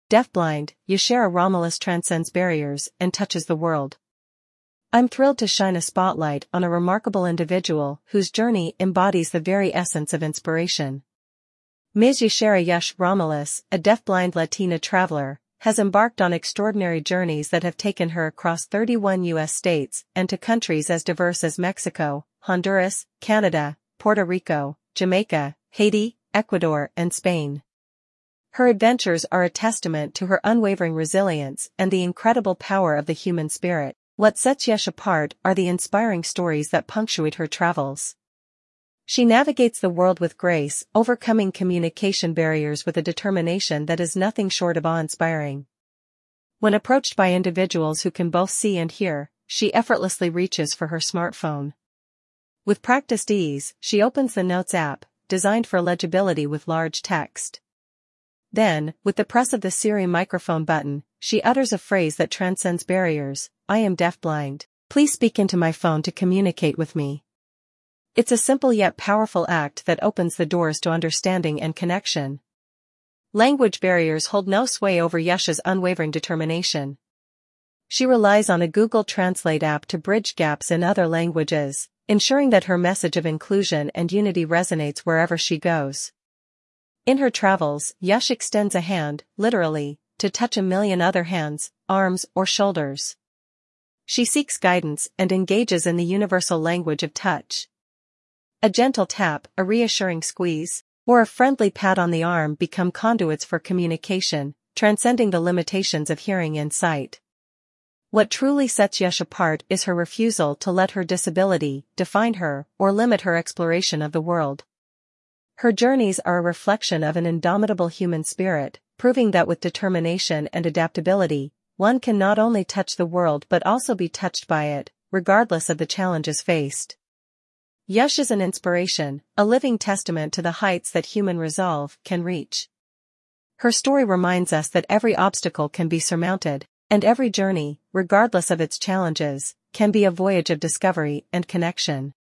Deafblind, Yashara Romulus transcends barriers and touches the world. I'm thrilled to shine a spotlight on a remarkable individual whose journey embodies the very essence of inspiration. Ms. Yashara Yash Romulus, a deafblind Latina traveler, has embarked on extraordinary journeys that have taken her across 31 U.S. states and to countries as diverse as Mexico, Honduras, Canada, Puerto Rico, Jamaica, Haiti, Ecuador, and Spain. Her adventures are a testament to her unwavering resilience and the incredible power of the human spirit. What sets Yash apart are the inspiring stories that punctuate her travels. She navigates the world with grace, overcoming communication barriers with a determination that is nothing short of awe-inspiring. When approached by individuals who can both see and hear, she effortlessly reaches for her smartphone. With practiced ease, she opens the Notes app, designed for legibility with large text. Then, with the press of the Siri microphone button, she utters a phrase that transcends barriers: "I am deafblind. Please speak into my phone to communicate with me." It's a simple yet powerful act that opens the doors to understanding and connection. Language barriers hold no sway over Yash's unwavering determination. She relies on a Google Translate app to bridge gaps in other languages, ensuring that her message of inclusion and unity resonates wherever she goes. In her travels, Yash extends a hand, literally, to touch a million other hands, arms, or shoulders. She seeks guidance and engages in the universal language of touch. A gentle tap, a reassuring squeeze, or a friendly pat on the arm become conduits for communication, transcending the limitations of hearing and sight. What truly sets Yash apart is her refusal to let her disability define her or limit her exploration of the world. Her journeys are a reflection of an indomitable human spirit, proving that with determination and adaptability, one can not only touch the world but also be touched by it, regardless of the challenges faced. Yash is an inspiration, a living testament to the heights that human resolve can reach. Her story reminds us that every obstacle can be surmounted, and every journey, regardless of its challenges, can be a voyage of discovery and connection.